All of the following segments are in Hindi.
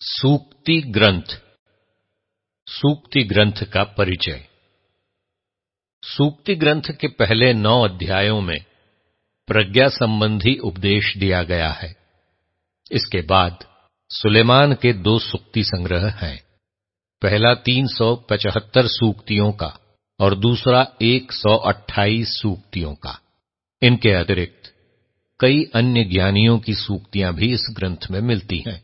सूक्ति ग्रंथ। सूक्ति ग्रंथ का परिचय। सूक्ति ग्रंथ के पहले 9 अध्यायों में प्रज्ञा संबंधी उपदेश दिया गया है। इसके बाद सुलेमान के 2 सूक्ति संग्रह हैं। पहला 375 सूक्तियों का और दूसरा 128 सूक्तियों का। इनके अतिरिक्त कई अन्य ज्ञानियों की सूक्तियां भी इस ग्रंथ में मिलती हैं।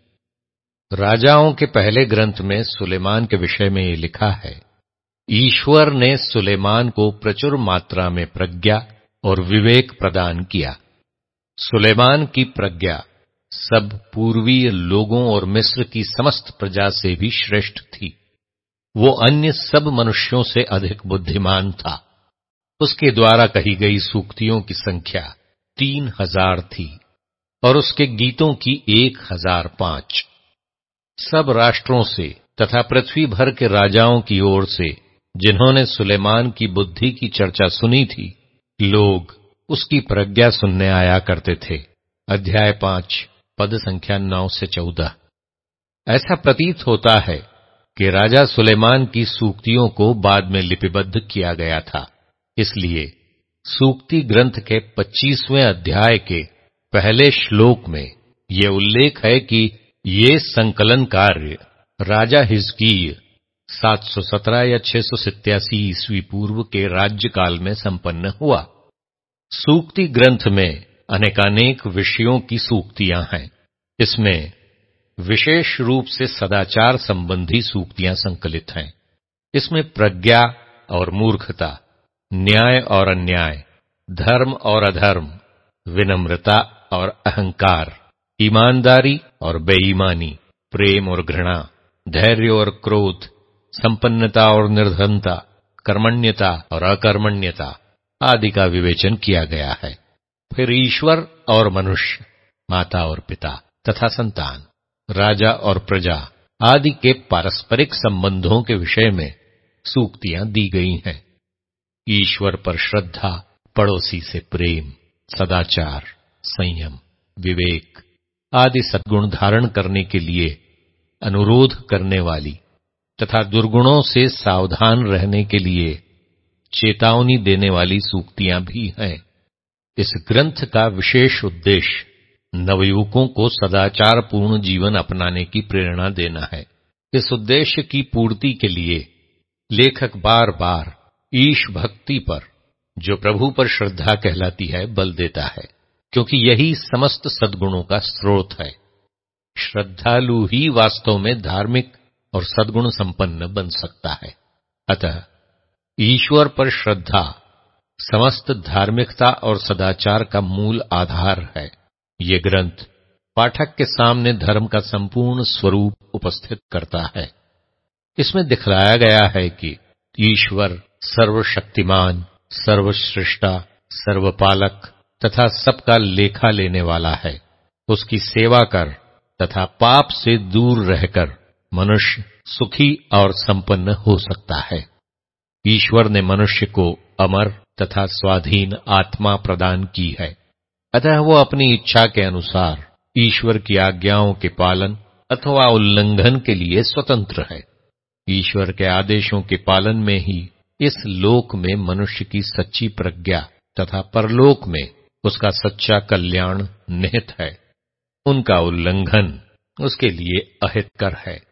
राजाओं के पहले ग्रंथ में सुलेमान के विषय में ये लिखा है, ईश्वर ने सुलेमान को प्रचुर मात्रा में प्रज्ञा और विवेक प्रदान किया। सुलेमान की प्रज्ञा सब पूर्वीय लोगों और मिस्र की समस्त प्रजा से भी श्रेष्ठ थी। वो अन्य सब मनुष्यों से अधिक बुद्धिमान था। उसके द्वारा कही गई सूक्तियों की संख्या 3000 थी और उसके गीतों की 1005। सब राष्ट्रों से तथा पृथ्वी भर के राजाओं की ओर से जिन्होंने सुलेमान की बुद्धि की चर्चा सुनी थी, लोग उसकी प्रज्ञा सुनने आया करते थे। अध्याय 5 पद संख्या 9 से 14। ऐसा प्रतीत होता है कि राजा सुलेमान की सूक्तियों को बाद में लिपिबद्ध किया गया था। इसलिए सूक्ति ग्रंथ के 25वें अध्याय के पहले श्लोक में यह उल्लेख है कि ये संकलन कार्य राजा हिजकीय 717 या 687 ईस्वी पूर्व के राज्यकाल में संपन्न हुआ। सूक्ति ग्रंथ में अनेकानेक विषयों की सूक्तियां हैं। इसमें विशेष रूप से सदाचार संबंधी सूक्तियां संकलित हैं। इसमें प्रज्ञा और मूर्खता, न्याय और अन्याय, धर्म और अधर्म, विनम्रता और अहंकार, ईमानदारी और बेईमानी, प्रेम और घृणा, धैर्य और क्रोध, संपन्नता और निर्धनता, कर्मण्यता और अकर्मण्यता आदि का विवेचन किया गया है। फिर ईश्वर और मनुष्य, माता और पिता तथा संतान, राजा और प्रजा आदि के पारस्परिक संबंधों के विषय में सूक्तियां दी गई हैं। ईश्वर पर श्रद्धा, पड़ोसी से प्रेम, सदाचार, संयम, विवेक आदि सद्गुण धारण करने के लिए अनुरोध करने वाली तथा दुर्गुणों से सावधान रहने के लिए चेतावनी देने वाली सूक्तियां भी हैं। इस ग्रंथ का विशेष उद्देश्य नवयुवकों को सदाचारपूर्ण जीवन अपनाने की प्रेरणा देना है। इस उद्देश्य की पूर्ति के लिए लेखक बार बार ईश भक्ति पर, जो प्रभु पर श्रद्धा कहलाती है, बल देता है, क्योंकि यही समस्त सद्गुणों का स्रोत है। श्रद्धालु ही वास्तव में धार्मिक और सद्गुण संपन्न बन सकता है। अतः ईश्वर पर श्रद्धा समस्त धार्मिकता और सदाचार का मूल आधार है। ये ग्रंथ पाठक के सामने धर्म का संपूर्ण स्वरूप उपस्थित करता है। इसमें दिखलाया गया है कि ईश्वर सर्वशक्तिमान, सर्वश्रेष्ठा, सर्वपालक तथा सबका लेखा लेने वाला है। उसकी सेवा कर तथा पाप से दूर रहकर मनुष्य सुखी और संपन्न हो सकता है। ईश्वर ने मनुष्य को अमर तथा स्वाधीन आत्मा प्रदान की है। अतः वो अपनी इच्छा के अनुसार ईश्वर की आज्ञाओं के पालन अथवा उल्लंघन के लिए स्वतंत्र है। ईश्वर के आदेशों के पालन में ही इस लोक में मनुष्य की सच्ची प्रज्ञा तथा परलोक में उसका सच्चा कल्याण निहित है। उनका उल्लंघन उसके लिए अहितकर है।